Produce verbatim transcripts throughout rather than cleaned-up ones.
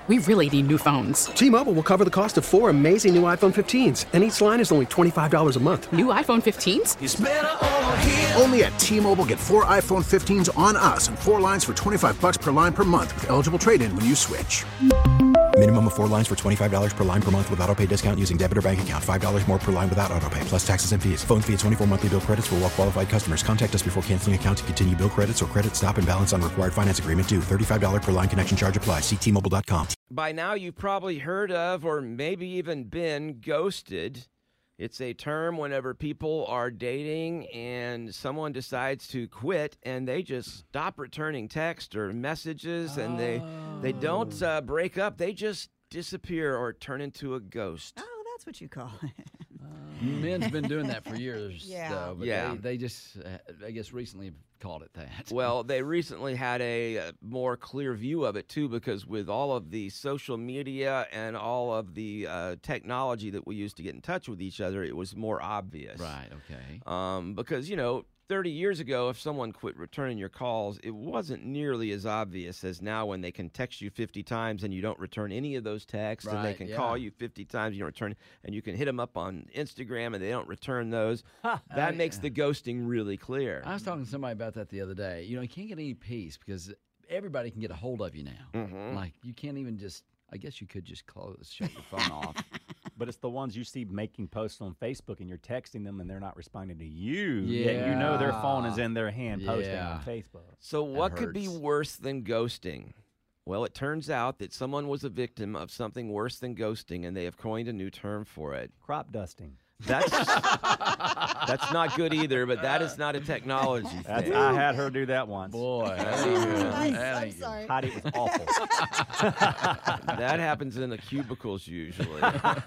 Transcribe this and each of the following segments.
We really need new phones. T-Mobile will cover the cost of four amazing new iPhone fifteens, and each line is only twenty-five dollars a month. New iPhone fifteens? It's better over here. Only at T-Mobile, get four iPhone fifteens on us and four lines for twenty-five bucks per line per month with eligible trade-in when you switch. Minimum of four lines for twenty-five dollars per line per month with autopay discount using debit or bank account. five dollars more per line without autopay, plus taxes and fees. Phone fee at twenty-four monthly bill credits for well-qualified customers. Contact us before canceling account to continue bill credits or credit stop and balance on required finance agreement due. thirty-five dollars per line connection charge applies. See T Mobile dot com. By now, you've probably heard of or maybe even been ghosted. It's a term whenever people are dating and someone decides to quit and they just stop returning text or messages, oh. and they they don't uh, break up. They just disappear or turn into a ghost. Oh, that's what you call it. Uh, men's been doing that for years, yeah. though. But yeah. they, they just, uh, I guess, recently called it that. Well, they recently had a, a more clear view of it, too, because with all of the social media and all of the uh, technology that we use to get in touch with each other, it was more obvious. Right, okay. Um, because, you know, thirty years ago, if someone quit returning your calls, it wasn't nearly as obvious as now when they can text you fifty times and you don't return any of those texts, right, and they can yeah. call you fifty times, you don't return, and you can hit them up on Instagram and they don't return those. That makes the ghosting really clear. I was talking to somebody about that the other day. You know, you can't get any peace because everybody can get a hold of you now. Mm-hmm. Like, you can't even just, I guess you could just close, shut your phone off. But it's the ones you see making posts on Facebook and you're texting them and they're not responding to you. Yeah. Yet you know their phone is in their hand posting Yeah. on Facebook. So what could be hurts. worse than ghosting? Well, it turns out that someone was a victim of something worse than ghosting, and they have coined a new term for it. Crop dusting. That's that's not good either, but that is not a technology That's, thing. I had her do that once. Boy, that ain't good. Nice. That I'm ain't good. sorry. Heidi, it was awful. That happens in the cubicles usually.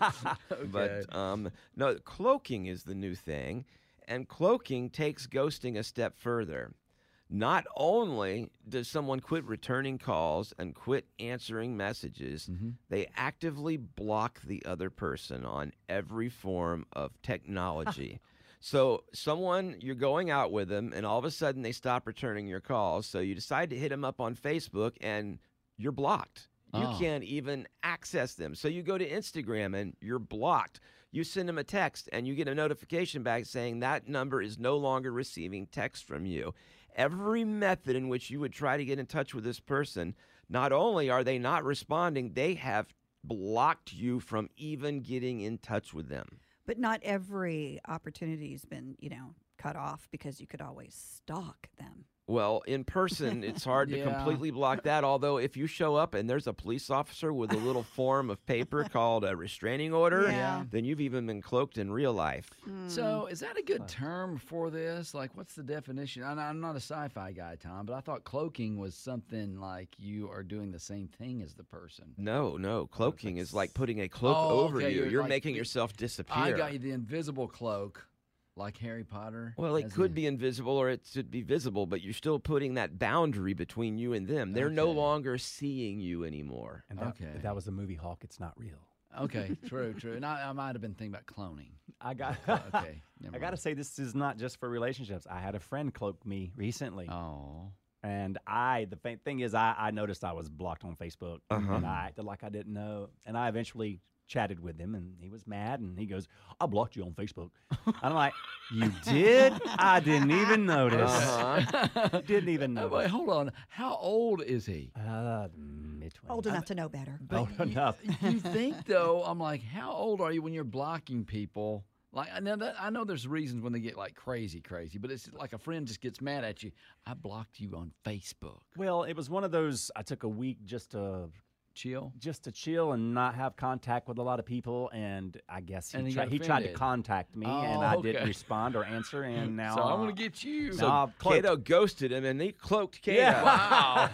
But um, no, cloaking is the new thing, and cloaking takes ghosting a step further. Not only does someone quit returning calls and quit answering messages, Mm-hmm. they actively block the other person on every form of technology. So someone, you're going out with them, and all of a sudden they stop returning your calls, so you decide to hit them up on Facebook, and you're blocked. You Oh. can't even access them. So you go to Instagram, and you're blocked. You send them a text, and you get a notification back saying that number is no longer receiving text from you. Every method in which you would try to get in touch with this person, not only are they not responding, they have blocked you from even getting in touch with them. But not every opportunity's been, you know, cut off because you could always stalk them. Well, in person, it's hard to Yeah. completely block that. Although if you show up and there's a police officer with a little form of paper called a restraining order, Yeah. then you've even been cloaked in real life. So, is that a good term for this? Like, what's the definition? I- I'm not a sci-fi guy, Tom, but I thought cloaking was something like you are doing the same thing as the person. No, no. Cloaking is like putting a cloak Oh, over okay, you. you're You're like- making yourself disappear. I got you the invisible cloak, like Harry Potter. Well, it As could in- be invisible or it should be visible, but you're still putting that boundary between you and them. They're no Okay. longer seeing you anymore. And that, Okay. that was the movie Hawk. It's not real. Okay, true, true. And I, I might have been thinking about cloning. I got. Okay, never I got to mind. say, this is not just for relationships. I had a friend cloak me recently. Oh. And I, the fa- thing is, I, I noticed I was blocked on Facebook, Uh-huh. and I acted like I didn't know. And I eventually chatted with him, and he was mad, and he goes, "I blocked you on Facebook." I'm like, "You did? I didn't even notice. Uh-huh. Didn't even Oh, notice." wait, hold on. How old is he? Uh, mid twenties. Old enough to know better. But Old you, enough. you think though? I'm like, how old are you when you're blocking people? Like, I know that I know there's reasons when they get like crazy, crazy, but it's like a friend just gets mad at you. I blocked you on Facebook. Well, it was one of those. I took a week just to Chill. just to chill and not have contact with a lot of people, and I guess he, And he tri- got he tried to offended. contact me, Oh, and I okay. didn't respond or answer, and now So I'm uh, gonna get you. So Nah, cloaked. Kato ghosted him, and he cloaked Kato. Yeah. wow.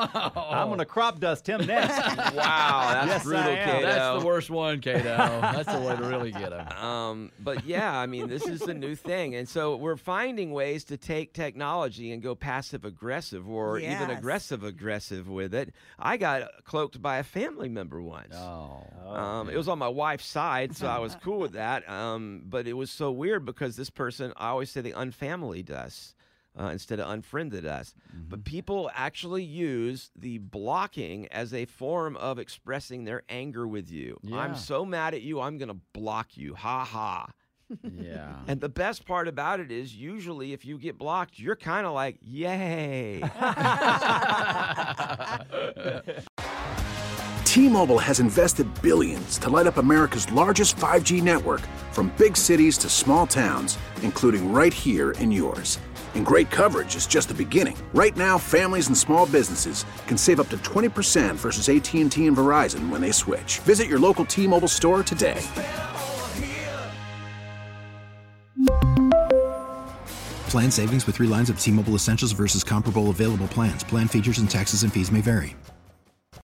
I'm gonna crop dust him next. Wow, that's Yes, I brutal, am. Kato. That's the worst one, Kato. That's the way to really get him. Um, but yeah, I mean, this is the new thing. And so we're finding ways to take technology and go passive aggressive or even Yes. aggressive aggressive with it. I got cloaked by a family member once. Oh. Um, it was on my wife's side, so I was cool with that. Um, but it was so weird because this person, I always say they unfamilied us. uh, instead of unfriended us. Mm-hmm. But people actually use the blocking as a form of expressing their anger with you. Yeah. I'm so mad at you, I'm going to block you. Ha ha. Yeah. And the best part about it is usually if you get blocked, you're kind of like, yay. T-Mobile has invested billions to light up America's largest five G network, from big cities to small towns, including right here in yours. And great coverage is just the beginning. Right now, families and small businesses can save up to twenty percent versus A T and T and Verizon when they switch. Visit your local T-Mobile store today. Plan savings with three lines of T-Mobile Essentials versus comparable available plans. Plan features and taxes and fees may vary.